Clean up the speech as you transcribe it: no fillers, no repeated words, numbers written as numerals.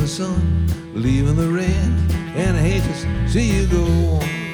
sun, leaving the rain, and I hate to see you go.